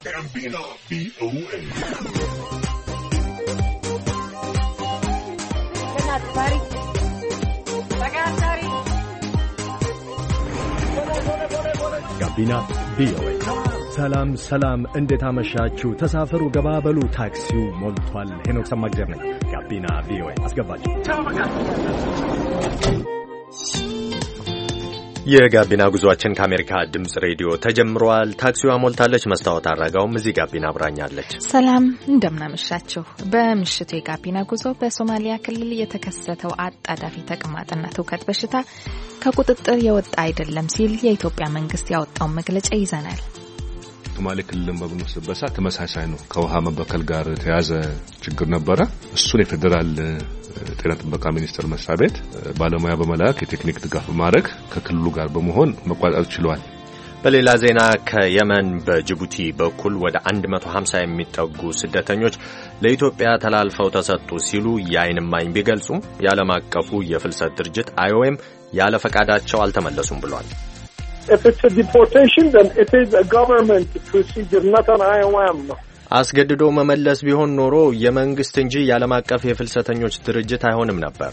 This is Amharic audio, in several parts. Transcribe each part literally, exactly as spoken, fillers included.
ጋቢና ቪኦኤ ጋቢና ቪኦኤ። ሰላም ሰላም፣ እንዴት አመሻችሁ? ተሳፈሩ፣ ገባበሉ፣ ታክሲው ሞልቷል። ሄኖክ ሰማግደር ነኝ። ጋቢና ቪኦኤ አስገባችሁ። የጋቢና ጉዟችን ከአሜሪካ ድምጽ ሬዲዮ ተጀምሯል። ታክሲዋ ሞልታለች። መስታወት አረጋውም እዚህ ጋቢና አብራኛለች። ሰላም እንደምናመሻችሁ። በምሽቱ የጋቢና ጉዞ በሶማሊያ ክልል የተከሰተው አጣዳፊ ተቅማጥና ትውከት በሽታ ከቁጥጥር የወጣ አይደለም ሲል የኢትዮጵያ መንግስት ያወጣውን መግለጫ ይዘናል። ሶማሌ ክልልን በብንወስድበት ሰዓት ተመሳሳይ ነው። ከውሃ መበከል ጋር ተያዘ ችግር ነበረ። እሱን የፌደራል ጤና ጥበቃ ሚኒስቴር መስሪያ ቤት ባለሙያ በመላክ የቴክኒክ ድጋፍ በማድረግ ከክልሉ ጋር በመሆን መቋጣት ችሏል። በሌላ ዜና ከየመን በጅቡቲ በኩል ወደ አንድ መቶ ሃምሳ የሚጠጉ ስደተኞች ለኢትዮጵያ ተላልፈው ተሰጡ ሲሉ የዓይን እማኝ ቢገልጹም የዓለም አቀፉ የፍልሰት ድርጅት አይኦኤም ያለ ፈቃዳቸው አልተመለሱም ብሏል። If it's a deportation, then it is a government procedure, not an I O M. አስገድዶ መመለስ ቢሆን ኖሮ የመንግስት እንጂ የዓለም አቀፍ የፍልሰተኞች ድርጅት አይሆንም ነበር።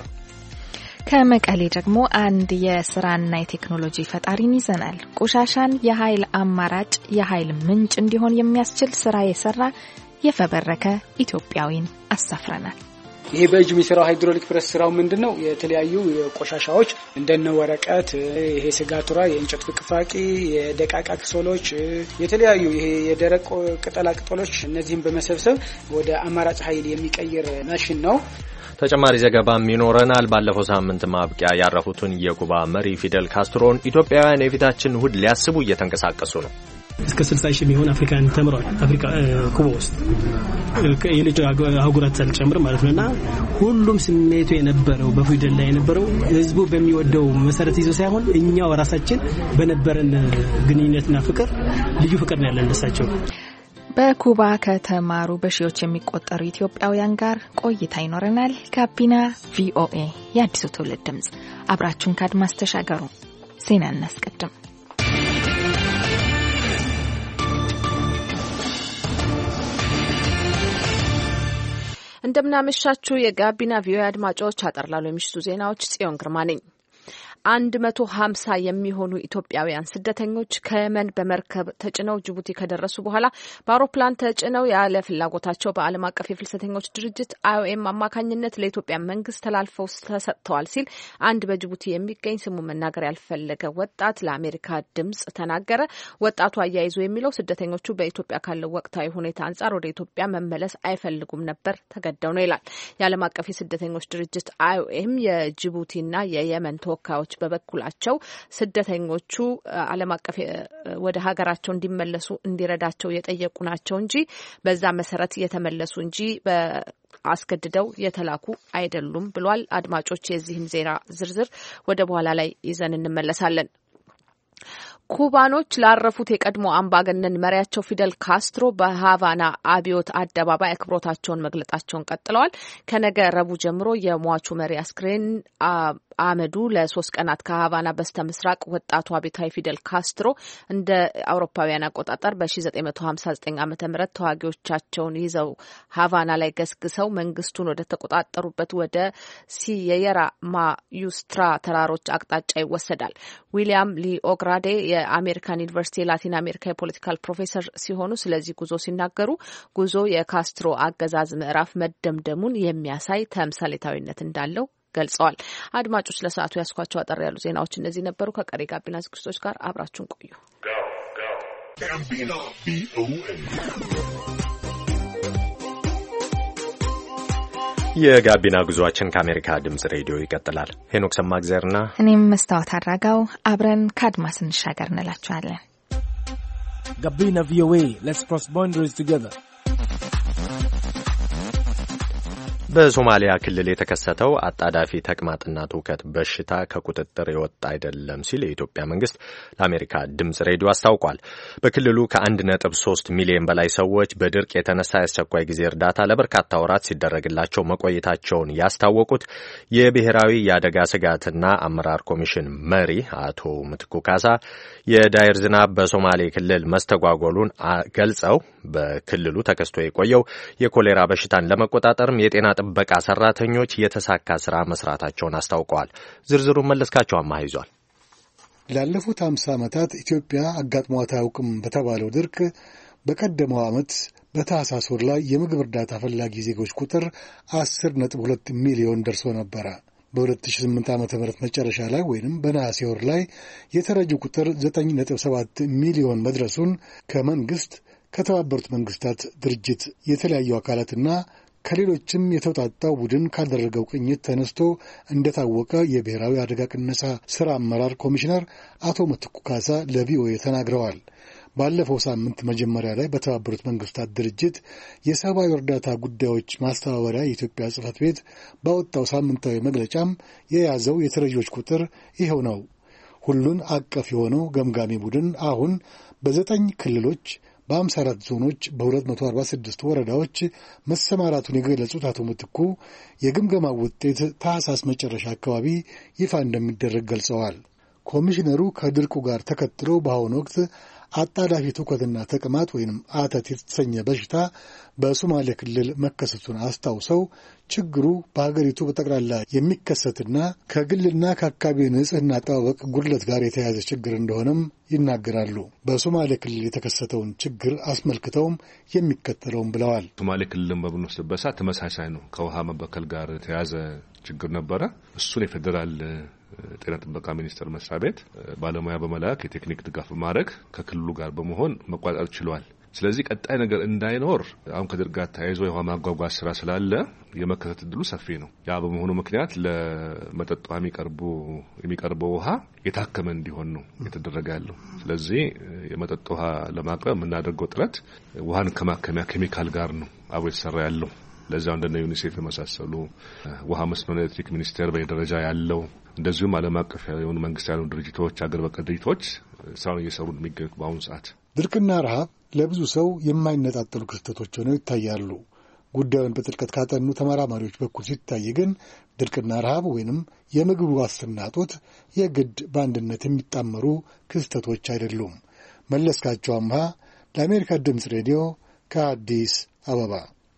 ከመቀሌ ደግሞ አንድ የስራና የቴክኖሎጂ ፈጣሪን ይዘናል። ቆሻሻን የኃይል አማራጭ የኃይል ምንጭ እንዲሆን የሚያስችል ስራ የሰራ የፈበረከ ኢትዮጵያዊን አሳፍረናል። ይሄ በእጅ የሚሰራው ሃይድሮሊክ ፕሬስ ስራው ምንድነው? የተለያዩ ቆሻሻዎች እንደነ ወረቀት፣ ይሄ ስጋቱራ፣ የእንጨት ፍቅፋቂ፣ የደቃቃ ክሶሎች፣ የተለያዩ ይሄ የደረቅ ቅጠላ ቅጠሎች እነዚህን በመሰብሰብ ወደ አማራጭ ኃይል የሚቀይር ማሽን ነው። ተጨማሪ ዘገባም ይኖረናል። ባለፈው ሳምንት ማብቂያ ያረፉትን የኩባ መሪ ፊደል ካስትሮን ኢትዮጵያውያን የፊታችን እሁድ ሊያስቡ እየተንቀሳቀሱ ነው። እስከ ስልሳ ሺህ የሚሆን አፍሪካን ተምሯል። አፍሪካ ኩባ ውስጥ የልጅ አህጉራት ሳልጨምር ማለት ነውና ሁሉም ስሜቱ የነበረው በፊደል ላይ የነበረው ህዝቡ በሚወደው መሰረት ይዞ ሳይሆን እኛው ራሳችን በነበረን ግንኙነትና ፍቅር ልዩ ፍቅር ነው ያለን ለሳቸው። በኩባ ከተማሩ በሺዎች የሚቆጠሩ ኢትዮጵያውያን ጋር ቆይታ ይኖረናል። ጋቢና ቪኦኤ የአዲሱ ትውልድ ድምጽ፣ አብራችሁን ካድማስ ተሻገሩ። ዜና እናስቀድም። እንደምናመሻችሁ የጋቢና ቪኦኤ አድማጮች፣ አጠርላሉ የምሽቱ ዜናዎች ጽዮን ግርማ ነኝ። አንድ መቶ ሃምሳ የሚሆኑ ኢትዮጵያውያን ስደተኞች ከየመን በመርከብ ተጭነው ጅቡቲ ከደረሱ በኋላ በአውሮፕላን ተጭነው ያለ ፍላጎታቸው በዓለም አቀፍ የፍልሰተኞች ድርጅት አይኦኤም አማካኝነት ለኢትዮጵያ መንግስት ተላልፈው ተሰጥተዋል ሲል አንድ በጅቡቲ የሚገኝ ስሙ መናገር ያልፈለገ ወጣት ለአሜሪካ ድምጽ ተናገረ። ወጣቱ አያይዞ የሚለው ስደተኞቹ በኢትዮጵያ ካለው ወቅታዊ ሁኔታ አንጻር ወደ ኢትዮጵያ መመለስ አይፈልጉም ነበር፣ ተገደው ነው ይላል። የዓለም አቀፍ የስደተኞች ድርጅት አይኦኤም የጅቡቲና የየመን ተወካዮች በበኩላቸው ስደተኞቹ ዓለም አቀፍ ወደ ሀገራቸው እንዲመለሱ እንዲረዳቸው የጠየቁ ናቸው እንጂ በዛ መሰረት የተመለሱ እንጂ በአስገድደው የተላኩ አይደሉም ብሏል። አድማጮች፣ የዚህን ዜና ዝርዝር ወደ በኋላ ላይ ይዘን እንመለሳለን። ኩባኖች ላረፉት የቀድሞ አምባገነን መሪያቸው ፊደል ካስትሮ በሃቫና አብዮት አደባባይ አክብሮታቸውን መግለጣቸውን ቀጥለዋል። ከነገ ረቡዕ ጀምሮ የሟቹ መሪ አስክሬን አመዱ ለሶስት ቀናት ከሃቫና በስተምስራቅ ወጣቱ አብዮታዊ ፊደል ካስትሮ እንደ አውሮፓውያን አቆጣጠር በ1959 ዓመተ ምህረት ተዋጊዎቻቸውን ይዘው ሃቫና ላይ ገስግሰው መንግስቱን ወደ ተቆጣጠሩበት ወደ ሲየራ ማዩስትራ ተራሮች አቅጣጫ ይወሰዳል። ዊሊያም ሊ ኦግራዴ የአሜሪካን ዩኒቨርሲቲ የላቲን አሜሪካ የፖለቲካል ፕሮፌሰር ሲሆኑ ስለዚህ ጉዞ ሲናገሩ ጉዞ የካስትሮ አገዛዝ ምዕራፍ መደምደሙን የሚያሳይ ተምሳሌታዊነት እንዳለው ገልጸዋል። አድማጮች፣ ለሰዓቱ ያስኳቸው አጠር ያሉ ዜናዎች እነዚህ ነበሩ። ከቀሪ ጋቢና ዝግጅቶች ጋር አብራችሁን ቆዩ። የጋቢና ጉዟችን ከአሜሪካ ድምጽ ሬዲዮ ይቀጥላል። ሄኖክ ሰማግዘርና እኔም መስታወት አድራጋው አብረን ካድማስ እንሻገር እንላችኋለን። ጋቢና ቪኦኤ, let's cross boundaries together. በሶማሊያ ክልል የተከሰተው አጣዳፊ ተቅማጥና ትውከት በሽታ ከቁጥጥር የወጣ አይደለም ሲል የኢትዮጵያ መንግስት ለአሜሪካ ድምጽ ሬዲዮ አስታውቋል። በክልሉ ከአንድ ነጥብ ሶስት ሚሊዮን በላይ ሰዎች በድርቅ የተነሳ የአስቸኳይ ጊዜ እርዳታ ለበርካታ ወራት ሲደረግላቸው መቆየታቸውን ያስታወቁት የብሔራዊ የአደጋ ስጋትና አመራር ኮሚሽን መሪ አቶ ምትኩ ካሳ የዳይር ዝናብ በሶማሌ ክልል መስተጓጎሉን ገልጸው በክልሉ ተከስቶ የቆየው የኮሌራ በሽታን ለመቆጣጠርም የጤና ጥበቃ ሰራተኞች የተሳካ ስራ መስራታቸውን አስታውቀዋል። ዝርዝሩን መለስካቸው አማህ ይዟል። ላለፉት ሃምሳ ዓመታት ኢትዮጵያ አጋጥሟት አያውቅም በተባለው ድርቅ በቀደመው ዓመት በታህሳስ ወር ላይ የምግብ እርዳታ ፈላጊ ዜጎች ቁጥር አስር ነጥብ ሁለት ሚሊዮን ደርሶ ነበረ። በሁለት ሺህ ስምንት ዓመተ ምህረት መጨረሻ ላይ ወይንም በነሐሴ ወር ላይ የተረጂው ቁጥር ዘጠኝ ነጥብ ሰባት ሚሊዮን መድረሱን ከመንግስት ከተባበሩት መንግስታት ድርጅት የተለያዩ አካላትና ከሌሎችም የተውጣጣው ቡድን ካደረገው ቅኝት ተነስቶ እንደታወቀ የብሔራዊ አደጋ ቅነሳ ስራ አመራር ኮሚሽነር አቶ ምትኩ ካሳ ለቪኦኤ ተናግረዋል። ባለፈው ሳምንት መጀመሪያ ላይ በተባበሩት መንግስታት ድርጅት የሰብአዊ እርዳታ ጉዳዮች ማስተባበሪያ የኢትዮጵያ ጽሕፈት ቤት ባወጣው ሳምንታዊ መግለጫም የያዘው የተረጂዎች ቁጥር ይኸው ነው። ሁሉን አቀፍ የሆነው ገምጋሚ ቡድን አሁን በዘጠኝ ክልሎች በአምሳ አራት ዞኖች በሁለት መቶ አርባ ስድስት ወረዳዎች መሰማራቱን የገለጹት አቶ ምትኩ የግምገማው ውጤት ታህሳስ መጨረሻ አካባቢ ይፋ እንደሚደረግ ገልጸዋል። ኮሚሽነሩ ከድርቁ ጋር ተከትሎ በአሁኑ ወቅት አጣዳፊ ትውከትና ተቅማጥ ወይም አተት የተሰኘ በሽታ በሶማሌ ክልል መከሰቱን አስታውሰው ችግሩ በሀገሪቱ በጠቅላላ የሚከሰትና ከግልና ከአካባቢ ንጽህና አጠባበቅ ጉድለት ጋር የተያያዘ ችግር እንደሆነም ይናገራሉ። በሶማሌ ክልል የተከሰተውን ችግር አስመልክተውም የሚከተለውም ብለዋል። ሶማሌ ክልልን በምንወስድበት ሰዓት ተመሳሳይ ነው። ከውሃ መበከል ጋር የተያያዘ ችግር ነበረ። እሱን የፌዴራል ጤና ጥበቃ ሚኒስቴር መስሪያ ቤት ባለሙያ በመላክ የቴክኒክ ድጋፍ በማድረግ ከክልሉ ጋር በመሆን መቋጠር ችሏል። ስለዚህ ቀጣይ ነገር እንዳይኖር አሁን ከድርቅ ጋር ተያይዞ የውሃ ማጓጓዝ ስራ ስላለ የመከሰት እድሉ ሰፊ ነው። ያ በመሆኑ ምክንያት ለመጠጥ ውሃ የሚቀርቡ የሚቀርበው ውሃ የታከመ እንዲሆን ነው የተደረገ ያለው። ስለዚህ የመጠጥ ውሃ ለማቅረብ የምናደርገው ጥረት ውሃን ከማከሚያ ኬሚካል ጋር ነው አብሮ የተሰራ ያለው። ለዛው እንደነ ዩኒሴፍ የመሳሰሉ ውሃ መስኖና ኤሌክትሪክ ሚኒስቴር በደረጃ ያለው እንደዚሁም ዓለም አቀፍ የሆኑ መንግስት ያሉ ድርጅቶች አገር በቀል ድርጅቶች ስራውን እየሰሩ እንደሚገኙ በአሁኑ ሰዓት ድርቅና ረሃብ ለብዙ ሰው የማይነጣጠሉ ክስተቶች ሆነው ይታያሉ። ጉዳዩን በጥልቀት ካጠኑ ተመራማሪዎች በኩል ሲታይ ግን ድርቅና ረሃብ ወይንም የምግብ ዋስትና እጦት የግድ በአንድነት የሚጣመሩ ክስተቶች አይደሉም። መለስካቸው አምሃ ለአሜሪካ ድምፅ ሬዲዮ ከአዲስ አበባ።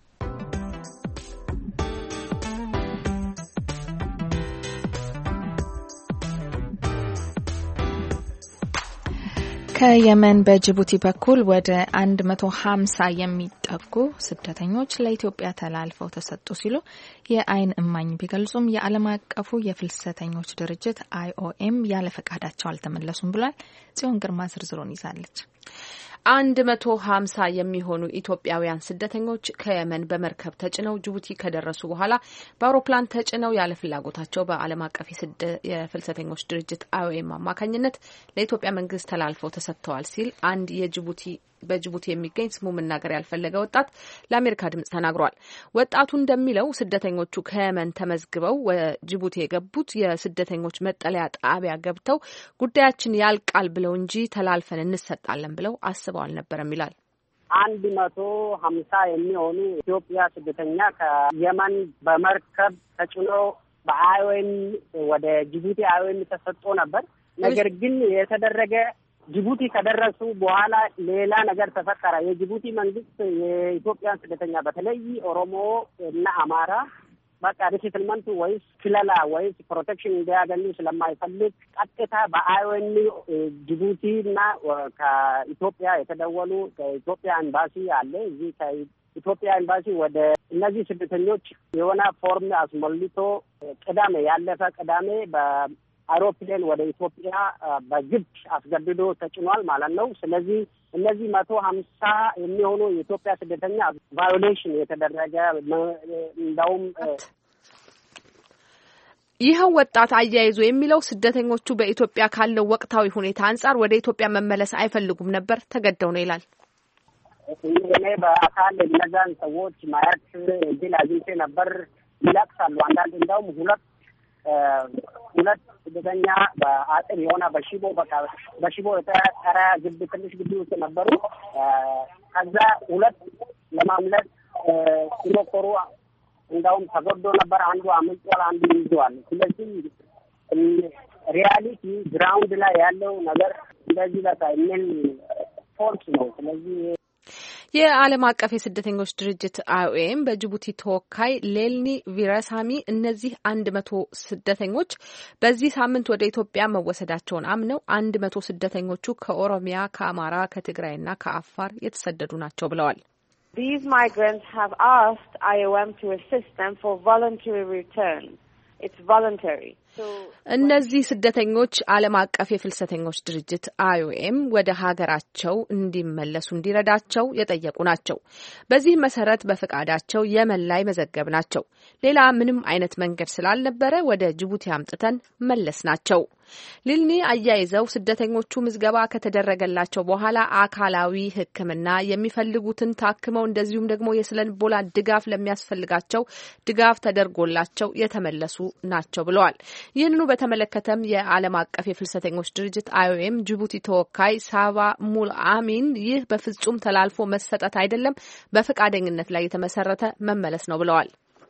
ከየመን በጅቡቲ በኩል ወደ አንድ መቶ ሀምሳ የሚጠጉ ስደተኞች ለኢትዮጵያ ተላልፈው ተሰጡ ሲሉ የዓይን እማኝ ቢገልጹም የዓለም አቀፉ የፍልሰተኞች ድርጅት አይኦኤም ያለ ፈቃዳቸው አልተመለሱም ብሏል። ጽዮን ግርማ ዝርዝሩን ይዛለች። አንድ መቶ ሀምሳ የሚሆኑ ኢትዮጵያውያን ስደተኞች ከየመን በመርከብ ተጭነው ጅቡቲ ከደረሱ በኋላ በአውሮፕላን ተጭነው ያለ ፍላጎታቸው በዓለም አቀፍ የፍልሰተኞች ድርጅት አይኦኤም አማካኝነት ለኢትዮጵያ መንግስት ተላልፈው ተሰጥተዋል ሲል አንድ የጅቡቲ በጅቡቲ የሚገኝ ስሙ መናገር ያልፈለገ ወጣት ለአሜሪካ ድምጽ ተናግሯል። ወጣቱ እንደሚለው ስደተኞቹ ከየመን ተመዝግበው ጅቡቲ የገቡት የስደተኞች መጠለያ ጣቢያ ገብተው ጉዳያችን ያልቃል ብለው እንጂ ተላልፈን እንሰጣለን ብለው አስበው አልነበረም ይላል። አንድ መቶ ሀምሳ የሚሆኑ ኢትዮጵያ ስደተኛ ከየመን በመርከብ ተጭኖ በአይኦኤም ወደ ጅቡቲ አይኦኤም ተሰጥቶ ነበር። ነገር ግን የተደረገ ጅቡቲ ከደረሱ በኋላ ሌላ ነገር ተፈጠረ። የጅቡቲ መንግስት የኢትዮጵያን ስደተኛ በተለይ ኦሮሞ እና አማራ በቃ ሪሴትልመንቱ ወይስ ክለላ ወይስ ፕሮቴክሽን እንዲያገኙ ስለማይፈልግ ቀጥታ በአይኦኤም ጅቡቲ እና ከኢትዮጵያ የተደወሉ ከኢትዮጵያ ኤምባሲ አለ እዚህ ከኢትዮጵያ ኤምባሲ ወደ እነዚህ ስደተኞች የሆነ ፎርም አስሞልቶ ቅዳሜ ያለፈ ቅዳሜ በ አውሮፕላን ወደ ኢትዮጵያ በግድ አስገድዶ ተጭኗል ማለት ነው። ስለዚህ እነዚህ መቶ ሀምሳ የሚሆኑ የኢትዮጵያ ስደተኛ ቫዮሌሽን የተደረገ እንደውም ይኸው ወጣት አያይዞ የሚለው ስደተኞቹ በኢትዮጵያ ካለው ወቅታዊ ሁኔታ አንጻር ወደ ኢትዮጵያ መመለስ አይፈልጉም ነበር፣ ተገደው ነው ይላል። እኔ በአካል እነዛን ሰዎች ማየት እድል አግኝቼ ነበር። ይለቅሳሉ። አንዳንድ እንደውም ሁለት ሁለት ስደተኛ በአጥር የሆነ በሽቦ በቃ በሽቦ የተጠረ ግቢ ትንሽ ግቢ ውስጥ ነበሩ። ከዛ ሁለት ለማምለጥ ሲሞክሩ እንደውም ተጎድቶ ነበር። አንዱ አምልጧል፣ አንዱ ይዟል። ስለዚህ ሪያሊቲ ግራውንድ ላይ ያለው ነገር እንደዚህ በቃ ምን ፎርስ ነው። ስለዚህ የዓለም አቀፍ የስደተኞች ድርጅት አይኦኤም በጅቡቲ ተወካይ ሌልኒ ቪራሳሚ እነዚህ አንድ መቶ ስደተኞች በዚህ ሳምንት ወደ ኢትዮጵያ መወሰዳቸውን አምነው አንድ መቶ ስደተኞቹ ከኦሮሚያ፣ ከአማራ፣ ከትግራይና ከአፋር የተሰደዱ ናቸው ብለዋል። These migrants have asked I O M to assist them for voluntary return. It's voluntary. እነዚህ ስደተኞች ዓለም አቀፍ የፍልሰተኞች ድርጅት አይኦኤም ወደ ሀገራቸው እንዲመለሱ እንዲረዳቸው የጠየቁ ናቸው። በዚህ መሰረት በፈቃዳቸው የመን ላይ መዘገብ ናቸው። ሌላ ምንም አይነት መንገድ ስላልነበረ ወደ ጅቡቲ አምጥተን መለስ ናቸው። ሊልኒ አያይዘው ስደተኞቹ ምዝገባ ከተደረገላቸው በኋላ አካላዊ ሕክምና የሚፈልጉትን ታክመው እንደዚሁም ደግሞ የስነልቦና ድጋፍ ለሚያስፈልጋቸው ድጋፍ ተደርጎላቸው የተመለሱ ናቸው ብለዋል። ይህንኑ በተመለከተም የዓለም አቀፍ የፍልሰተኞች ድርጅት አይኦኤም ጅቡቲ ተወካይ ሳባ ሙል አሚን ይህ በፍጹም ተላልፎ መሰጠት አይደለም፣ በፈቃደኝነት ላይ የተመሰረተ መመለስ ነው ብለዋል።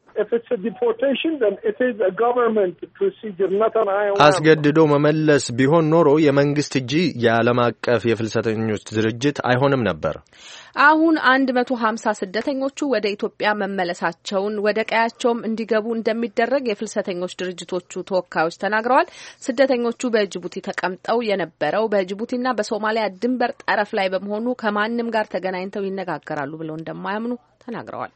አስገድዶ መመለስ ቢሆን ኖሮ የመንግስት እጂ የዓለም አቀፍ የፍልሰተኞች ድርጅት አይሆንም ነበር። አሁን አንድ መቶ ሀምሳ ስደተኞቹ ወደ ኢትዮጵያ መመለሳቸውን ወደ ቀያቸውም እንዲገቡ እንደሚደረግ የፍልሰተኞች ድርጅቶቹ ተወካዮች ተናግረዋል። ስደተኞቹ በጅቡቲ ተቀምጠው የነበረው በጅቡቲና በሶማሊያ ድንበር ጠረፍ ላይ በመሆኑ ከማንም ጋር ተገናኝተው ይነጋገራሉ ብለው እንደማያምኑ ተናግረዋል።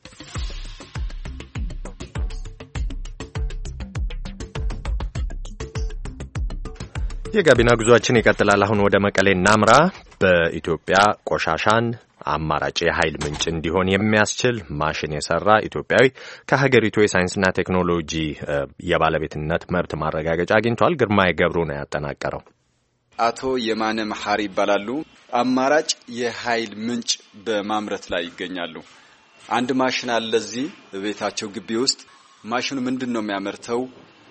የጋቢና ጉዟችን ይቀጥላል። አሁን ወደ መቀሌ እናምራ። በኢትዮጵያ ቆሻሻን አማራጭ የኃይል ምንጭ እንዲሆን የሚያስችል ማሽን የሰራ ኢትዮጵያዊ ከሀገሪቱ የሳይንስና ቴክኖሎጂ የባለቤትነት መብት ማረጋገጫ አግኝቷል። ግርማይ ገብሩ ነው ያጠናቀረው። አቶ የማነ መሐሪ ይባላሉ። አማራጭ የኃይል ምንጭ በማምረት ላይ ይገኛሉ። አንድ ማሽን አለ እዚህ በቤታቸው ግቢ ውስጥ። ማሽኑ ምንድነው የሚያመርተው?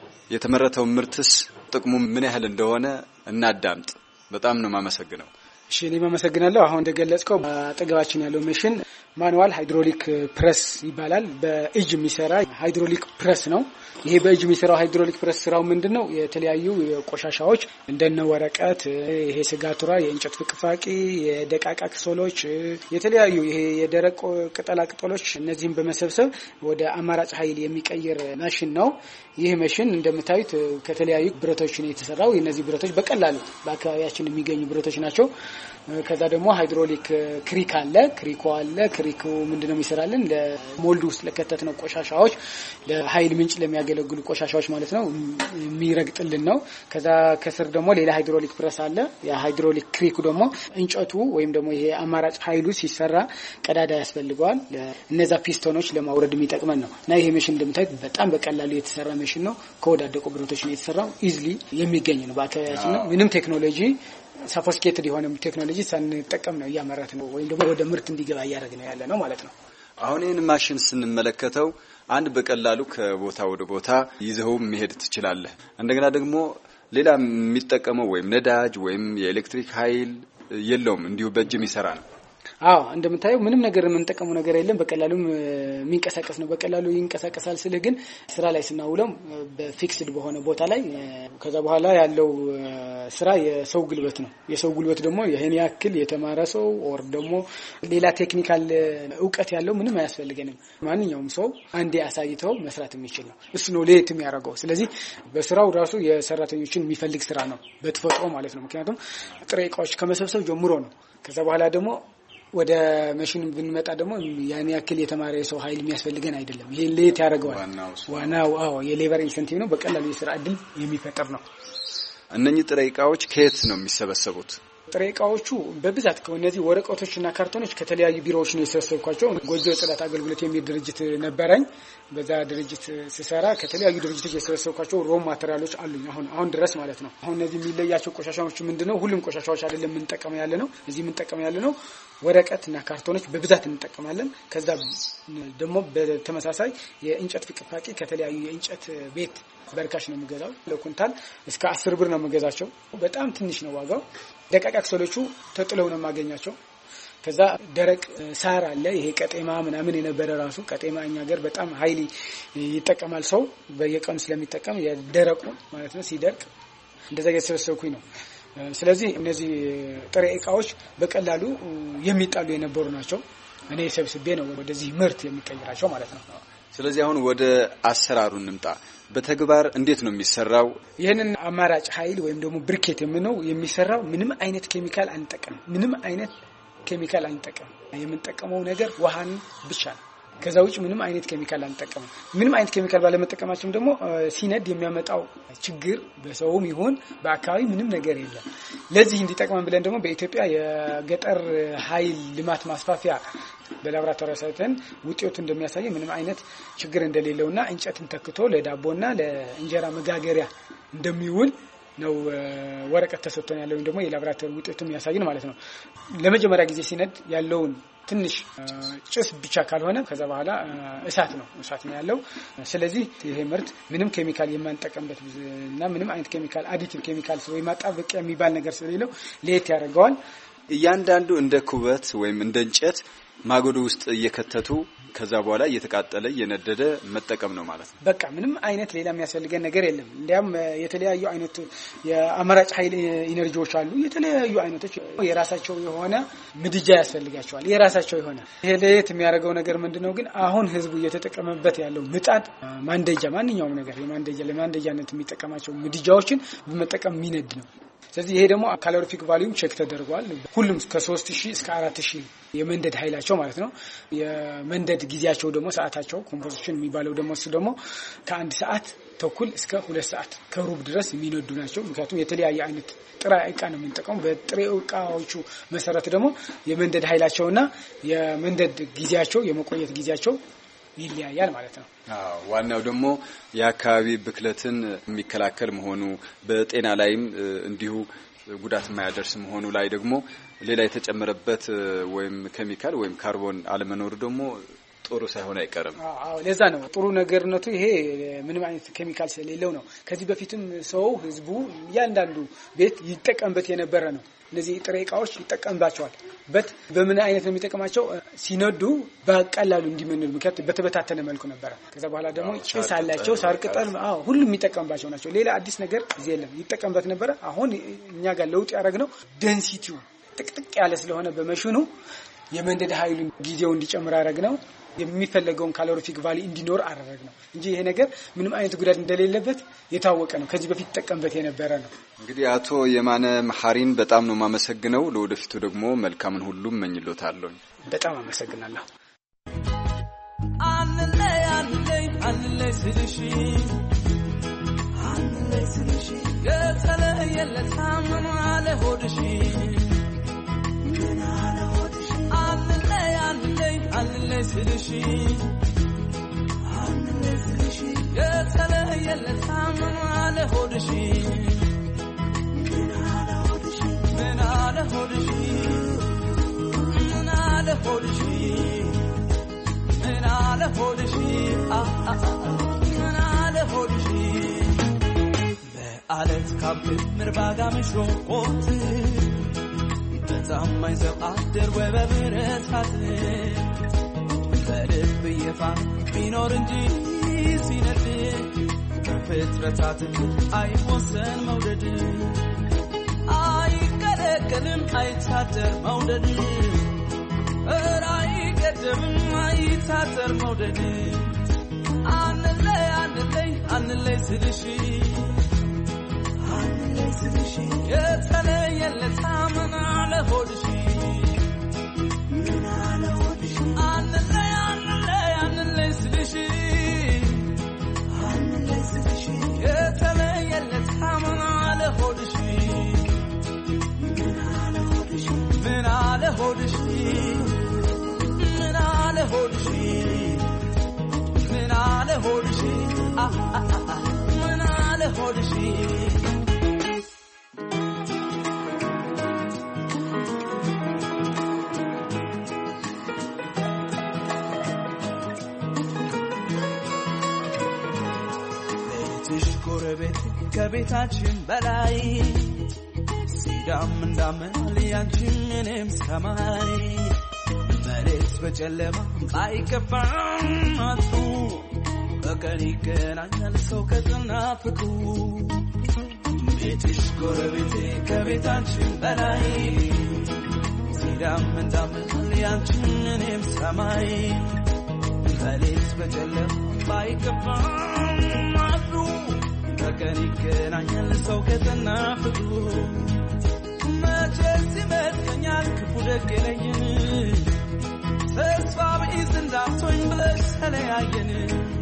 የተመረተው ምርትስ ጥቅሙ ምን ያህል እንደሆነ እናዳምጥ። በጣም ነው ማመሰግነው። እሺ እኔም አመሰግናለሁ። አሁን እንደገለጽከው አጠገባችን ያለው ማሽን ማኑዋል ሃይድሮሊክ ፕረስ ይባላል። በእጅ የሚሰራ ሃይድሮሊክ ፕረስ ነው። ይሄ በእጅ የሚሰራው ሃይድሮሊክ ፕረስ ስራው ምንድነው? የተለያዩ ቆሻሻዎች እንደነ ወረቀት፣ ይሄ ስጋቱራ፣ የእንጨት ፍቅፋቂ፣ የደቃቃ ክሶሎች፣ የተለያዩ ይሄ የደረቅ ቅጠላ ቅጠሎች እነዚህን በመሰብሰብ ወደ አማራጭ ኃይል የሚቀይር ማሽን ነው። ይህ ማሽን እንደምታዩት ከተለያዩ ብረቶች ነው የተሰራው። እነዚህ ብረቶች በቀላሉ በአካባቢያችን የሚገኙ ብረቶች ናቸው። ከዛ ደግሞ ሃይድሮሊክ ክሪክ አለ። ክሪኮ አለ። ክሪኩ ምንድነው የሚሰራልን? ለሞልድ ውስጥ ለከተትነው ቆሻሻዎች ለኃይል ምንጭ ለሚያገለግሉ ቆሻሻዎች ማለት ነው የሚረግጥልን ነው። ከዛ ከስር ደግሞ ሌላ ሃይድሮሊክ ፕረስ አለ። የሃይድሮሊክ ክሪኩ ደግሞ እንጨቱ ወይም ደግሞ ይሄ አማራጭ ኃይሉ ሲሰራ ቀዳዳ ያስፈልገዋል። እነዛ ፒስቶኖች ለማውረድ የሚጠቅመን ነው እና ይሄ ማሽን እንደምታዩት በጣም በቀላሉ የተሰራ ማሽን ነው። ከወዳደቁ ብረቶች ነው የተሰራው። ኢዝሊ የሚገኝ ነው በአካባቢያችን ነው። ምንም ቴክኖሎጂ ሳፎስኬትድ የሆነ ቴክኖሎጂ ሳንጠቀም ነው እያመረት ነው ወይም ደግሞ ወደ ምርት እንዲገባ እያደረግ ነው ያለ ነው ማለት ነው። አሁን ይህን ማሽን ስንመለከተው አንድ በቀላሉ ከቦታ ወደ ቦታ ይዘው መሄድ ትችላለህ። እንደገና ደግሞ ሌላ የሚጠቀመው ወይም ነዳጅ ወይም የኤሌክትሪክ ኃይል የለውም፣ እንዲሁ በእጅ የሚሰራ ነው። አዎ እንደምታየው ምንም ነገር የምንጠቀመው ነገር የለም። በቀላሉ የሚንቀሳቀስ ነው። በቀላሉ ይንቀሳቀሳል ስለ ግን ስራ ላይ ስናውለው በፊክስድ በሆነ ቦታ ላይ ከዛ በኋላ ያለው ስራ የሰው ጉልበት ነው። የሰው ጉልበት ደግሞ ይሄን ያክል የተማረ ሰው ኦር ደግሞ ሌላ ቴክኒካል ዕውቀት ያለው ምንም አያስፈልገንም። ማንኛውም ሰው አንዴ አሳይተው መስራት የሚችል ነው። እሱ ነው ለየት የሚያደርገው። ስለዚህ በስራው ራሱ የሰራተኞችን የሚፈልግ ስራ ነው በተፈጥሮ ማለት ነው። ምክንያቱም ጥሬ ዕቃዎች ከመሰብሰብ ጀምሮ ነው። ከዛ በኋላ ደግሞ ወደ ማሽኑ ብንመጣ ደግሞ ያን ያክል የተማረ የሰው ኃይል የሚያስፈልገን አይደለም። ይሄ ለየት ያደርገዋል። ዋናው አዎ የሌበር ኢንሰንቲቭ ነው። በቀላሉ የስራ እድል የሚፈጠር ነው። እነኚህ ጥሬ ዕቃዎች ከየት ነው የሚሰበሰቡት? ጥሬ ዕቃዎቹ በብዛት ከነዚህ ወረቀቶችና ካርቶኖች ከተለያዩ ቢሮዎች ነው የሰበሰብኳቸው። ጎጆ ጽዳት አገልግሎት የሚል ድርጅት ነበረኝ። በዛ ድርጅት ሲሰራ ከተለያዩ ድርጅቶች የሰበሰብኳቸው ሮ ማቴሪያሎች አሉኝ አሁን አሁን ድረስ ማለት ነው። አሁን እነዚህ የሚለያቸው ቆሻሻዎች ምንድነው? ሁሉም ቆሻሻዎች አይደለም የምንጠቀመው ያለ ነው። እዚህ የምንጠቀመው ያለ ነው ወረቀትና ካርቶኖች በብዛት እንጠቀማለን። ከዛ ደግሞ በተመሳሳይ የእንጨት ፍቅፋቂ ከተለያዩ የእንጨት ቤት በርካሽ ነው የምገዛው። ለኩንታል እስከ አስር ብር ነው የምገዛቸው። በጣም ትንሽ ነው ዋጋው። ደቃቃ ክሰሎቹ ተጥለው ነው የማገኛቸው። ከዛ ደረቅ ሳር አለ። ይሄ ቀጤማ ምናምን የነበረ ራሱ ቀጤማ እኛ ሀገር በጣም ኃይል ይጠቀማል ሰው በየቀኑ ስለሚጠቀም የደረቁ ማለት ነው። ሲደርቅ እንደዛ እየሰበሰብኩኝ ነው። ስለዚህ እነዚህ ጥሬ ዕቃዎች በቀላሉ የሚጣሉ የነበሩ ናቸው። እኔ ሰብስቤ ነው ወደዚህ ምርት የሚቀይራቸው ማለት ነው። ስለዚህ አሁን ወደ አሰራሩ እንምጣ። በተግባር እንዴት ነው የሚሰራው? ይሄንን አማራጭ ኃይል ወይም ደግሞ ብሪኬት የምንለው የሚሰራው ምንም አይነት ኬሚካል አንጠቀም ምንም አይነት ኬሚካል አንጠቀም። የምንጠቀመው ነገር ውሃን ብቻ ነው። ከዛ ውጭ ምንም አይነት ኬሚካል አንጠቀም። ምንም አይነት ኬሚካል ባለመጠቀማችን ደግሞ ሲነድ የሚያመጣው ችግር በሰውም ይሁን በአካባቢ ምንም ነገር የለም። ለዚህ እንዲጠቅመን ብለን ደግሞ በኢትዮጵያ የገጠር ኃይል ልማት ማስፋፊያ በላብራቶሪ ሳይተን ውጤቱ እንደሚያሳይ ምንም አይነት ችግር እንደሌለውና እንጨትን ተክቶ ለዳቦና ለእንጀራ መጋገሪያ እንደሚውል ነው ወረቀት ተሰጥቶን ያለው ደግሞ የላብራቶሪ ውጤቱም ያሳየን ማለት ነው። ለመጀመሪያ ጊዜ ሲነድ ያለውን ትንሽ ጭስ ብቻ ካልሆነ ከዛ በኋላ እሳት ነው እሳት ነው ያለው። ስለዚህ ይሄ ምርት ምንም ኬሚካል የማንጠቀምበት እና ምንም አይነት ኬሚካል አዲቲቭ ኬሚካል ወይ ማጣበቂያ የሚባል ነገር ስለሌለው ለየት ያደርገዋል። እያንዳንዱ እንደ ኩበት ወይም እንደ እንጨት ማገዶ ውስጥ እየከተቱ ከዛ በኋላ እየተቃጠለ እየነደደ መጠቀም ነው ማለት ነው። በቃ ምንም አይነት ሌላ የሚያስፈልገን ነገር የለም። እንዲያም የተለያዩ አይነት የአማራጭ ኃይል ኢነርጂዎች አሉ። የተለያዩ አይነቶች የራሳቸው የሆነ ምድጃ ያስፈልጋቸዋል። የራሳቸው የሆነ ይሄ ለየት የሚያደርገው ነገር ምንድነው ግን አሁን ህዝቡ እየተጠቀመበት ያለው ምጣድ ማንደጃ ማንኛውም ነገር የማንደጃ ለማንደጃነት የሚጠቀማቸው ምድጃዎችን በመጠቀም የሚነድ ነው። ስለዚህ ይሄ ደግሞ ካሎሪፊክ ቫልዩም ቼክ ተደርጓል። ሁሉም ከሶስት ሺህ እስከ አራት ሺህ የመንደድ ኃይላቸው ማለት ነው። የመንደድ ጊዜያቸው ደግሞ ሰዓታቸው ኮምፖዚሽን የሚባለው ደግሞ እሱ ደግሞ ከአንድ ሰዓት ተኩል እስከ ሁለት ሰዓት ከሩብ ድረስ የሚነዱ ናቸው። ምክንያቱም የተለያየ አይነት ጥሬ ዕቃ ነው የምንጠቀመው። በጥሬ ዕቃዎቹ መሰረት ደግሞ የመንደድ ኃይላቸውና የመንደድ ጊዜያቸው የመቆየት ጊዜያቸው ይለያያል ማለት ነው። አዎ ዋናው ደግሞ የአካባቢ ብክለትን የሚከላከል መሆኑ በጤና ላይም እንዲሁ ጉዳት የማያደርስ መሆኑ ላይ ደግሞ ሌላ የተጨመረበት ወይም ኬሚካል ወይም ካርቦን አለመኖር ደግሞ ጥሩ ሳይሆን አይቀርም። አዎ ለዛ ነው ጥሩ ነገርነቱ ይሄ ምንም አይነት ኬሚካል ስለሌለው ነው። ከዚህ በፊትም ሰው ህዝቡ ያንዳንዱ ቤት ይጠቀምበት የነበረ ነው። እነዚህ ጥሬ ዕቃዎች ይጠቀምባቸዋል። በት በምን አይነት ነው የሚጠቀማቸው? ሲነዱ በቀላሉ እንዲመነዱ ምክንያቱም በተበታተነ መልኩ ነበር። ከዛ በኋላ ደግሞ ጭስ አላቸው፣ ሳር ቅጠል፣ አዎ ሁሉም የሚጠቀምባቸው ናቸው። ሌላ አዲስ ነገር እዚህ የለም። ይጠቀምበት ነበር። አሁን እኛ ጋር ለውጥ ያደረግነው ዴንሲቲው ጥቅጥቅ ያለ ስለሆነ በመሽኑ የመንደድ ኃይሉን ጊዜው እንዲጨምር ያደረግነው የሚፈለገውን ካሎሪፊክ ቫሊ እንዲኖር አደረግ ነው እንጂ ይሄ ነገር ምንም አይነት ጉዳት እንደሌለበት የታወቀ ነው። ከዚህ በፊት ተጠቀምበት የነበረ ነው። እንግዲህ አቶ የማነ መሐሪን በጣም ነው ማመሰግነው። ለወደፊቱ ደግሞ መልካምን ሁሉ እመኝልዎታለሁ። በጣም አመሰግናለሁ። አንለይ አንለይ አንለይ ስልሽ አንለይ ስልሽ የተለየለት ምን አለ ሆድሽ ምን አለ ሆድሽ አንለይ አንለይ አንለይ ስልሽ አንለይ ስልሽ የተለየለት ምን አለ ሆድሽ ምን አለ ሆድሽ ምን አለ ሆድሽ ምን አለ ሆድሽ ምን አለ ሆድሽ ምን አለ ሆድሽ በአለት ካብ ምርባጋ ምሽሮቆት በዛማይ ዘብ አደር ወበብረታት በልብ ይፋ ቢኖር እንጂ ሲነድ በፍጥረታት አይወሰን መውደድ አይከለከልም አይታደር መውደድ ራይ ገደም አይታደር መውደድ አንለይ አንለይ አንለይ ስልሽ አንለይ ስልሽ የተለየለት ምን አለ ሆድሽ ምን አለ ሆድሽ አንለይ አንለይ አንለይ ስልሽ አንለይ ስልሽ የተለየለት ምን አለ ሆድሽ ምን አለ ሆድሽ ምን አለ ሆድሽ ምን አለ ሆድሽ ምን አለ ሆድሽ ከቤታችን በላይ ሲዳም እንዳመል ያንቺም እኔም ሰማይ መሬት በጨለማ ባይገባም አጡ በቀን ይገናኛል ሰው ከጥና ፍቅሩ ቤትሽ ጎረቤቴ ከቤታችን በላይ ሲዳም እንዳመል ያንቺም እኔም ሰማይ መሬት በጨለማ ባይገባም አጡ በቀን ይገናኛል ሰው ከጥና ፍቅሩ መቼስ ይመስለኛል ክፉ ደግ የለየን ተስፋ ቢይዝ እንዳትሆኝ ብለሽ ተለያየን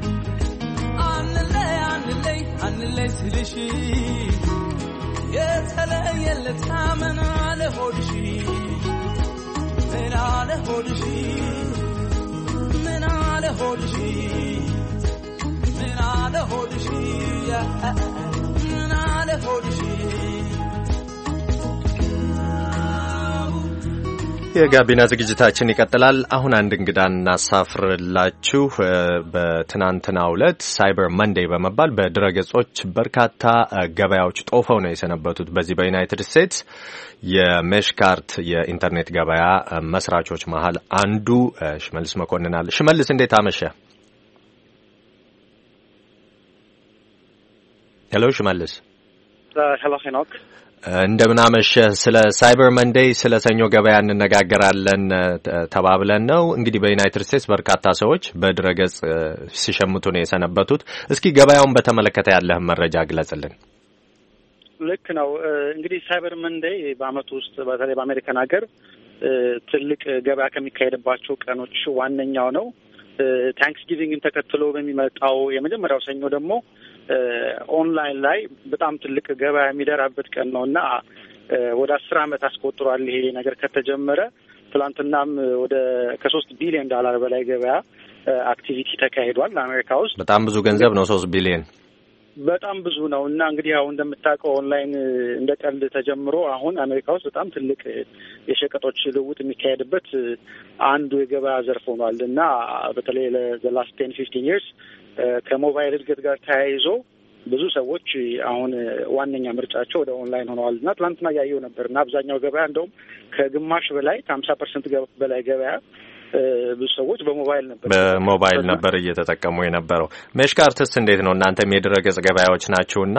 አንለይ አንለይ አንለይ ስልሽ የተለየለት ምን አለ ሆድሽ ምን አለ ሆድሽ ምን አለ ሆድሽ ምን አለ ሆድሽ ምን አለ ሆድሽ የጋቢና ዝግጅታችን ይቀጥላል። አሁን አንድ እንግዳ እናሳፍርላችሁ። በትናንትናው ዕለት ሳይበር መንዴይ በመባል በድረገጾች በርካታ ገበያዎች ጦፈው ነው የሰነበቱት። በዚህ በዩናይትድ ስቴትስ የሜሽካርት የኢንተርኔት ገበያ መስራቾች መሃል አንዱ ሽመልስ መኮንን አለ። ሽመልስ እንዴት አመሸ? ሄሎ ሽመልስ። ሄሎ ሄኖክ እንደምን አመሸህ? ስለ ሳይበር መንዴይ ስለ ሰኞ ገበያ እንነጋገራለን ተባብለን ነው። እንግዲህ በዩናይትድ ስቴትስ በርካታ ሰዎች በድረገጽ ሲሸምቱ ነው የሰነበቱት። እስኪ ገበያውን በተመለከተ ያለህን መረጃ ግለጽልን። ልክ ነው። እንግዲህ ሳይበር መንዴይ በአመቱ ውስጥ በተለይ በአሜሪካን ሀገር ትልቅ ገበያ ከሚካሄድባቸው ቀኖች ዋነኛው ነው። ታንክስ ጊቪንግን ተከትሎ በሚመጣው የመጀመሪያው ሰኞ ደግሞ ኦንላይን ላይ በጣም ትልቅ ገበያ የሚደራበት ቀን ነው እና ወደ አስር አመት አስቆጥሯል ይሄ ነገር ከተጀመረ። ትላንትናም ወደ ከሶስት ቢሊዮን ዶላር በላይ ገበያ አክቲቪቲ ተካሂዷል አሜሪካ ውስጥ። በጣም ብዙ ገንዘብ ነው ሶስት ቢሊዮን በጣም ብዙ ነው እና እንግዲህ ያው እንደምታውቀው ኦንላይን እንደ ቀልድ ተጀምሮ አሁን አሜሪካ ውስጥ በጣም ትልቅ የሸቀጦች ልውውጥ የሚካሄድበት አንዱ የገበያ ዘርፍ ሆኗል እና በተለይ ለዘ ላስት ቴን ፊፍቲን ይርስ ከሞባይል እድገት ጋር ተያይዞ ብዙ ሰዎች አሁን ዋነኛ ምርጫቸው ወደ ኦንላይን ሆነዋል እና ትናንትና ያየው ነበር እና አብዛኛው ገበያ እንደውም ከግማሽ በላይ ከሀምሳ ፐርሰንት በላይ ገበያ ብዙ ሰዎች በሞባይል ነበር በሞባይል ነበር እየተጠቀሙ የነበረው። ሜሽካርትስ እንዴት ነው? እናንተም የድረገጽ ገበያዎች ናችሁና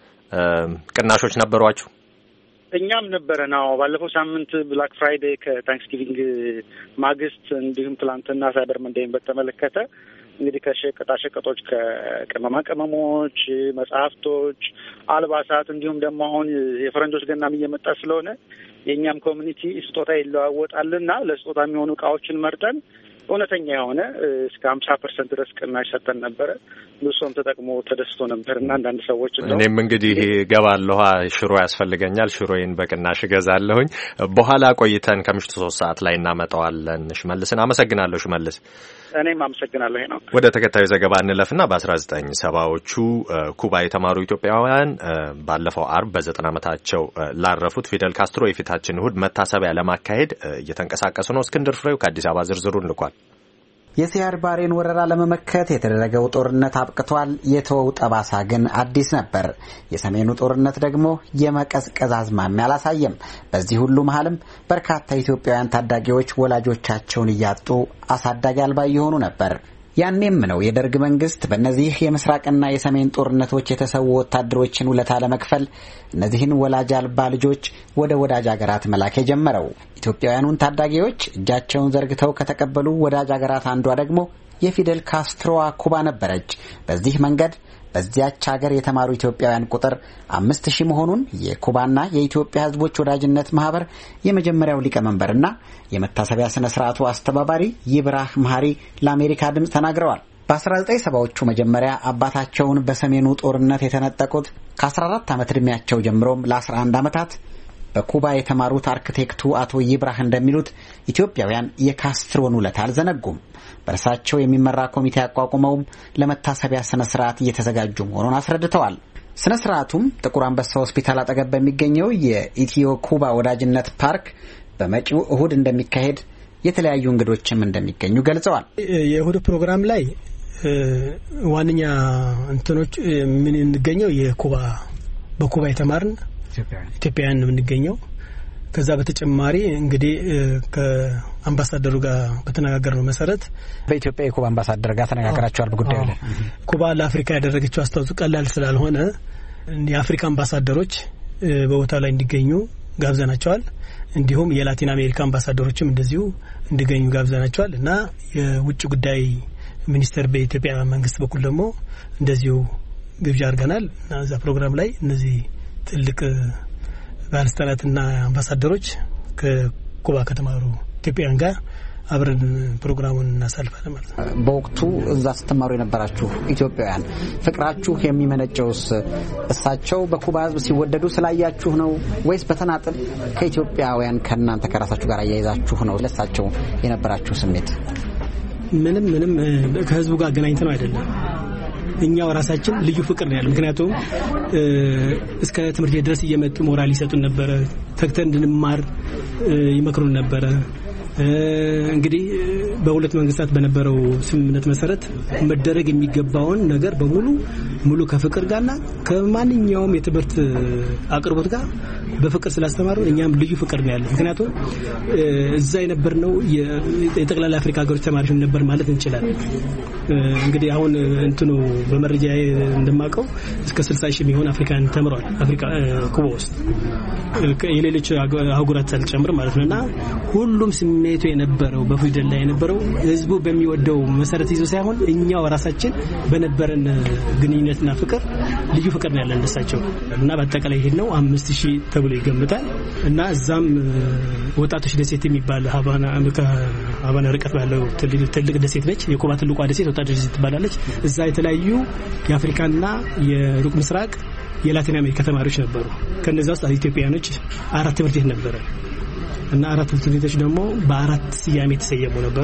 ቅናሾች ነበሯችሁ? እኛም ነበረ ነው። ባለፈው ሳምንት ብላክ ፍራይዴ ከታንክስጊቪንግ ማግስት እንዲሁም ትላንትና ሳይበር መንዴይን በተመለከተ እንግዲህ ከሸቀጣ ሸቀጦች ከቅመማ ቅመሞች፣ መጽሐፍቶች፣ አልባሳት እንዲሁም ደግሞ አሁን የፈረንጆች ገናም እየመጣ ስለሆነ የእኛም ኮሚኒቲ ስጦታ ይለዋወጣልና ለስጦታ የሚሆኑ እቃዎችን መርጠን እውነተኛ የሆነ እስከ ሀምሳ ፐርሰንት ድረስ ቅናሽ ሰጠን ነበረ። ብዙም ተጠቅሞ ተደስቶ ነበር እና አንዳንድ ሰዎች ነው እኔም እንግዲህ ገባለሁ ሽሮ ያስፈልገኛል ሽሮዬን በቅናሽ ገዛለሁኝ። በኋላ ቆይተን ከምሽቱ ሶስት ሰዓት ላይ እናመጣዋለን። ሽመልስን አመሰግናለሁ። ሽመልስ እኔም አመሰግናለሁ ነው። ወደ ተከታዩ ዘገባ እንለፍና በአስራ ዘጠኝ ሰባዎቹ ኩባ የተማሩ ኢትዮጵያውያን ባለፈው አርብ በዘጠና ዓመታቸው ላረፉት ፊደል ካስትሮ የፊታችን እሁድ መታሰቢያ ለማካሄድ እየተንቀሳቀሱ ነው። እስክንድር ፍሬው ከአዲስ አበባ ዝርዝሩን ልኳል። የሲያድ ባሬን ወረራ ለመመከት የተደረገው ጦርነት አብቅቷል። የተወው ጠባሳ ግን አዲስ ነበር። የሰሜኑ ጦርነት ደግሞ የመቀዝቀዝ አዝማሚያ አላሳየም። በዚህ ሁሉ መሀልም በርካታ ኢትዮጵያውያን ታዳጊዎች ወላጆቻቸውን እያጡ አሳዳጊ አልባ እየሆኑ ነበር። ያኔም ነው የደርግ መንግስት በእነዚህ የምስራቅና የሰሜን ጦርነቶች የተሰዉ ወታደሮችን ውለታ ለመክፈል እነዚህን ወላጅ አልባ ልጆች ወደ ወዳጅ አገራት መላክ የጀመረው። ኢትዮጵያውያኑን ታዳጊዎች እጃቸውን ዘርግተው ከተቀበሉ ወዳጅ አገራት አንዷ ደግሞ የፊደል ካስትሮዋ ኩባ ነበረች። በዚህ መንገድ በዚያች ሀገር የተማሩ ኢትዮጵያውያን ቁጥር አምስት ሺህ መሆኑን የኩባና የኢትዮጵያ ሕዝቦች ወዳጅነት ማህበር የመጀመሪያው ሊቀመንበርና የመታሰቢያ ስነ ስርዓቱ አስተባባሪ ይብራህ መሐሪ ለአሜሪካ ድምፅ ተናግረዋል። በአስራ ዘጠኝ ሰባዎቹ መጀመሪያ አባታቸውን በሰሜኑ ጦርነት የተነጠቁት ከአስራ አራት ዓመት ዕድሜያቸው ጀምሮም ለአስራ አንድ ዓመታት በኩባ የተማሩት አርክቴክቱ አቶ ይብራህ እንደሚሉት ኢትዮጵያውያን የካስትሮን ውለታ አልዘነጉም። በእርሳቸው የሚመራ ኮሚቴ አቋቁመውም ለመታሰቢያ ስነ ስርዓት እየተዘጋጁ መሆኑን አስረድተዋል። ስነ ስርዓቱም ጥቁር አንበሳ ሆስፒታል አጠገብ በሚገኘው የኢትዮ ኩባ ወዳጅነት ፓርክ በመጪው እሁድ እንደሚካሄድ የተለያዩ እንግዶችም እንደሚገኙ ገልጸዋል። የእሁድ ፕሮግራም ላይ ዋነኛ እንትኖች ምን እንገኘው የኩባ በኩባ የተማርን ኢትዮጵያውያን ነው የምንገኘው። ከዛ በተጨማሪ እንግዲህ ከአምባሳደሩ ጋር በተነጋገርነው መሰረት በኢትዮጵያ የኩባ አምባሳደር ጋር ተነጋግራቸዋል። በጉዳዩ ላይ ኩባ ለአፍሪካ ያደረገችው አስተዋጽኦ ቀላል ስላልሆነ የአፍሪካ አምባሳደሮች በቦታው ላይ እንዲገኙ ጋብዘናቸዋል። እንዲሁም የላቲን አሜሪካ አምባሳደሮችም እንደዚሁ እንዲገኙ ጋብዘናቸዋል እና የውጭ ጉዳይ ሚኒስቴር በኢትዮጵያ መንግስት በኩል ደግሞ እንደዚሁ ግብዣ አድርገናል እና እዛ ፕሮግራም ላይ እነዚህ ትልቅ ባለስልጣናትና አምባሳደሮች ከኩባ ከተማሩ ኢትዮጵያውያን ጋር አብረን ፕሮግራሙን እናሳልፋለን ማለት ነው። በወቅቱ እዛ ስትማሩ የነበራችሁ ኢትዮጵያውያን ፍቅራችሁ የሚመነጨውስ እሳቸው በኩባ ሕዝብ ሲወደዱ ስላያችሁ ነው ወይስ በተናጥል ከኢትዮጵያውያን ከእናንተ ከራሳችሁ ጋር አያይዛችሁ ነው? ለእሳቸው የነበራችሁ ስሜት ምንም ምንም ከህዝቡ ጋር አገናኝተ ነው አይደለም። እኛው ራሳችን ልዩ ፍቅር ነው ያለው። ምክንያቱም እስከ ትምህርት ቤት ድረስ እየመጡ ሞራል ይሰጡን ነበር፣ ተግተን እንድንማር ይመክሩን ነበር። እንግዲህ በሁለት መንግስታት በነበረው ስምምነት መሰረት መደረግ የሚገባውን ነገር በሙሉ ሙሉ ከፍቅር ጋርና ከማንኛውም የትምህርት አቅርቦት ጋር በፍቅር ስላስተማሩ እኛም ልዩ ፍቅር ነው ያለው። ምክንያቱም እዛ የነበርነው የጠቅላላ አፍሪካ ሀገሮች ተማሪዎች ነበር ማለት እንችላለን። እንግዲህ አሁን እንትኑ በመረጃ እንደማቀው እስከ ስልሳ ሺህ የሚሆን አፍሪካን ተምሯል አፍሪካ ኩባ ውስጥ የሌሎች አህጉራት ሳልጨምር ማለት ነውና ሁሉም ስሜቱ የነበረው በፊደል ላይ የነበረው ህዝቡ በሚወደው መሰረት ይዞ ሳይሆን እኛው ራሳችን በነበረን ግንኙነትና ፍቅር ልዩ ፍቅር ነው ያለን ደሳቸው እና በአጠቃላይ ይሄ ነው አምስት ሺህ ተብሎ ይገምታል እና እዛም ወጣቶች ደሴት የሚባል ሀቫና አሜሪካ ሀቫና ርቀት ባለው ትልቅ ደሴት ነች። የኩባ ትልቋ ደሴት ወጣቶች ደሴት ትባላለች። እዛ የተለያዩ የአፍሪካና የሩቅ ምስራቅ የላቲን አሜሪካ ተማሪዎች ነበሩ። ከነዛ ውስጥ ኢትዮጵያውያኖች አራት ትምህርት ቤት ነበረ እና አራት ትምህርት ቤቶች ደግሞ በአራት ስያሜ የተሰየሙ ነበሩ።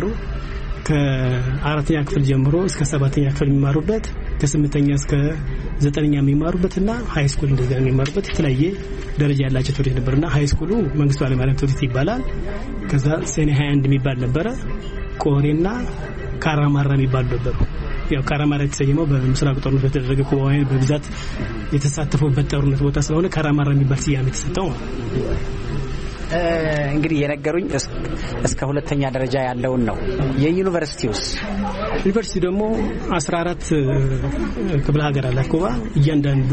ከአራተኛ ክፍል ጀምሮ እስከ ሰባተኛ ክፍል የሚማሩበት፣ ከስምንተኛ እስከ ዘጠነኛ የሚማሩበትና ሃይ ስኩል እንደዚያ የሚማሩበት የተለያየ ደረጃ ያላቸው ትምህርት ቤት ነበርና ሃይ ስኩሉ መንግስቱ ኃይለማርያም ትምህርት ቤት ይባላል። ከዛ ሰኔ ሃያ አንድ የሚባል ነበረ። ቆሬና ካራማራ የሚባሉ ነበሩ። ያው ካራማራ የተሰየመው በምስራቅ ጦርነት በተደረገ ኩባውያን በብዛት የተሳተፉበት ጦርነት ቦታ ስለሆነ ካራማራ የሚባል ስያሜ የተሰጠው ነው። እንግዲህ የነገሩኝ እስከ ሁለተኛ ደረጃ ያለውን ነው። የዩኒቨርሲቲውስ ዩኒቨርሲቲ ደግሞ አስራ አራት ክፍለ ሀገር አላት ኩባ። እያንዳንዱ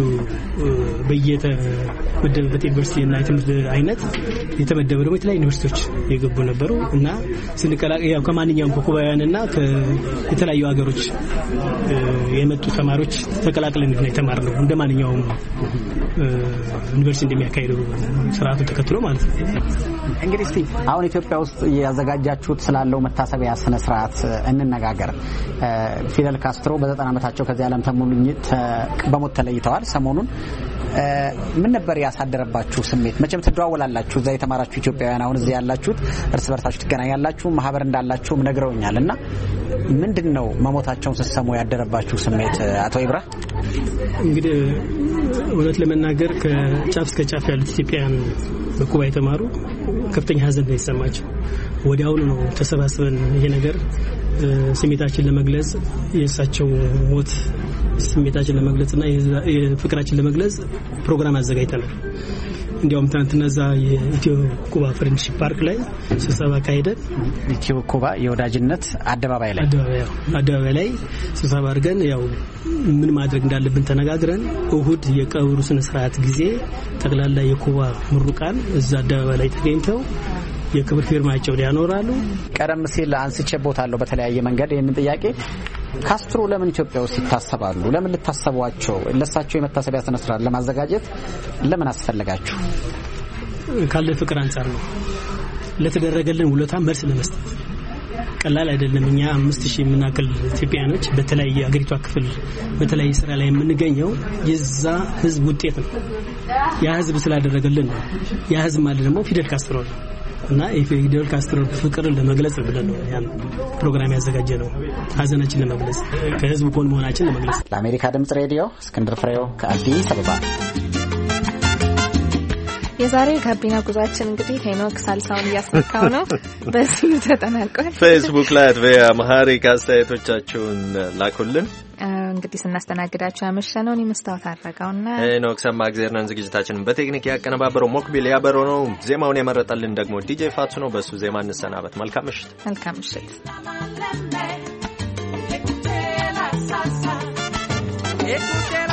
በየተመደበበት ዩኒቨርሲቲ እና የትምህርት አይነት የተመደበ ደግሞ የተለያዩ ዩኒቨርሲቲዎች የገቡ ነበሩ እና ስንቀላቀል ያው ከማንኛውም ከኩባውያንና ከተለያዩ ሀገሮች የመጡ ተማሪዎች ተቀላቅለን ነው የተማርነው እንደ ማንኛውም ዩኒቨርሲቲ እንደሚያካሂደው ስርዓቱን ተከትሎ ማለት ነው። እንግዲህ እስቲ አሁን ኢትዮጵያ ውስጥ ያዘጋጃችሁት ስላለው መታሰቢያ ስነ ስርዓት እንነጋገር። ፊደል ካስትሮ በዘጠና ዓመታቸው ከዚህ ዓለም በሞት ተለይተዋል። ሰሞኑን ምን ነበር ያሳደረባችሁ ስሜት? መቼም ትደዋወላላችሁ፣ እዛ የተማራችሁ ኢትዮጵያውያን አሁን እዚህ ያላችሁት እርስ በርሳችሁ ትገናኛላችሁ፣ ማህበር እንዳላችሁም ነግረውኛልና ምንድነው መሞታቸውን ስትሰሙ ያደረባችሁ ስሜት አቶ ይብራህ? እንግዲህ እውነት ለመናገር ከጫፍ እስከ ጫፍ ያሉት ኢትዮጵያውያን በኩባ የተማሩ ከፍተኛ ሀዘን ነው የተሰማቸው። ወዲያውኑ ነው ተሰባስበን ይሄ ነገር ስሜታችን ለመግለጽ የእሳቸው ሞት ስሜታችን ለመግለጽና የፍቅራችን ለመግለጽ ፕሮግራም አዘጋጅተናል። እንዲያውም ትናንትና እዛ የኢትዮ ኩባ ፍሬንድሺፕ ፓርክ ላይ ስብሰባ ካሄደን ኢትዮ ኩባ የወዳጅነት አደባባይ ላይ አደባባይ ላይ ስብሰባ አድርገን ያው ምን ማድረግ እንዳለብን ተነጋግረን እሁድ የቀብሩ ስነ ስርዓት ጊዜ ጠቅላላ የኩባ ምሩቃን እዛ አደባባይ ላይ ተገኝተው የክብር ፊርማቸውን ያኖራሉ። ቀደም ሲል አንስቼቦታለሁ በተለያየ መንገድ ይህንን ጥያቄ ካስትሮ ለምን ኢትዮጵያ ውስጥ ይታሰባሉ? ለምን ልታሰቧቸው? ለሳቸው የመታሰቢያ ስነ ስርዓት ለማዘጋጀት ለምን አስፈልጋችሁ? ካለ ፍቅር አንጻር ነው። ለተደረገልን ውለታ መልስ ለመስጠት ቀላል አይደለም። እኛ አምስት ሺህ የምናክል ኢትዮጵያኖች በተለያየ አገሪቷ ክፍል በተለያየ ስራ ላይ የምንገኘው የዛ ህዝብ ውጤት ነው። ያ ህዝብ ስላደረገልን ነው። ያ ህዝብ ማለት ደግሞ ፊደል ካስትሮ ነው እና የፊደል ካስትሮ ፍቅርን ለመግለጽ ብለን ነው ያን ፕሮግራም ያዘጋጀ ነው። ሀዘናችን ለመግለጽ ከህዝቡ ጎን መሆናችን ለመግለጽ። ለአሜሪካ ድምጽ ሬዲዮ እስክንድር ፍሬው ከአዲስ አበባ። የዛሬ ጋቢና ጉዟችን እንግዲህ ሄኖክ ሳልሳውን እያስነካው ነው። በዚህ ተጠናቋል። ፌስቡክ ላይ አትበያ ማህሪክ አስተያየቶቻችሁን ላኩልን። እንግዲህ ስናስተናግዳችሁ ያመሸነው እኔ መስታወት አድርጋውና ሄኖክ ሰማእግዜር ነን። ዝግጅታችንን በቴክኒክ ያቀነባበረው ሞክቢል ያበረው ነው። ዜማውን የመረጠልን ደግሞ ዲጄ ፋቱ ነው። በሱ ዜማ እንሰናበት። መልካም ምሽት። መልካም ምሽት። Écoutez